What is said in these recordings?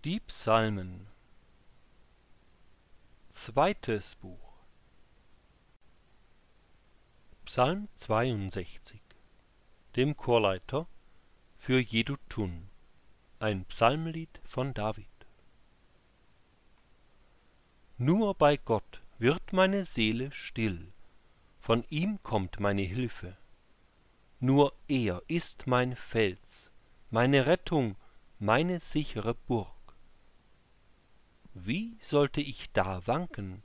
Die Psalmen. Zweites Buch. Psalm 62. Dem Chorleiter für Jedutun. Ein Psalmlied von David. Nur bei Gott wird meine Seele still, von ihm kommt meine Hilfe. Nur er ist mein Fels, meine Rettung, meine sichere Burg. Wie sollte ich da wanken?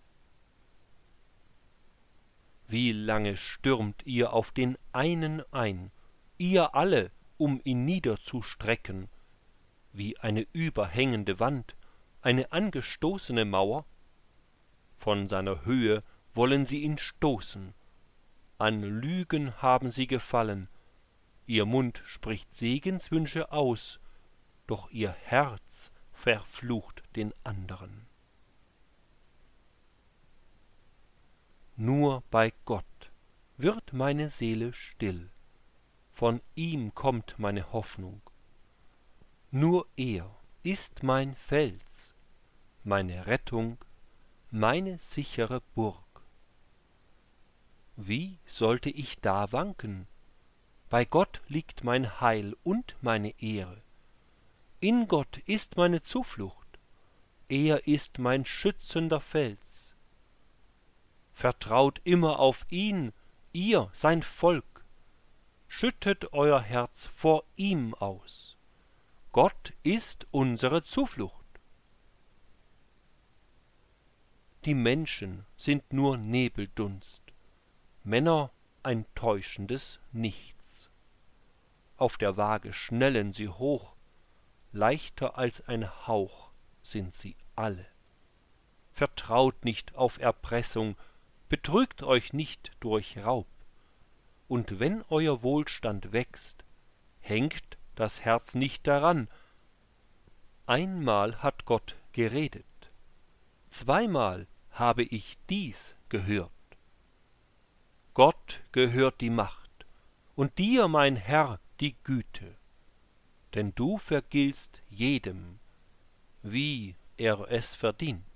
Wie lange stürmt ihr auf den einen ein, ihr alle, um ihn niederzustrecken, wie eine überhängende Wand, eine angestoßene Mauer? Von seiner Höhe wollen sie ihn stoßen, an Lügen haben sie gefallen, ihr Mund spricht Segenswünsche aus, doch ihr Herz verflucht den anderen. Nur bei Gott wird meine Seele still, von ihm kommt meine Hoffnung. Nur er ist mein Fels, meine Rettung, meine sichere Burg. Wie sollte ich da wanken? Bei Gott liegt mein Heil und meine Ehre. In Gott ist meine Zuflucht, er ist mein schützender Fels. Vertraut immer auf ihn, ihr, sein Volk, schüttet euer Herz vor ihm aus. Gott ist unsere Zuflucht. Die Menschen sind nur Nebeldunst, Männer ein täuschendes Nichts. Auf der Waage schnellen sie hoch, leichter als ein Hauch sind sie alle. Vertraut nicht auf Erpressung, betrügt euch nicht durch Raub. Und wenn euer Wohlstand wächst, hängt das Herz nicht daran. Einmal hat Gott geredet, zweimal habe ich dies gehört. Gott gehört die Macht, und dir, mein Herr, die Güte, denn du vergiltst jedem, wie er es verdient.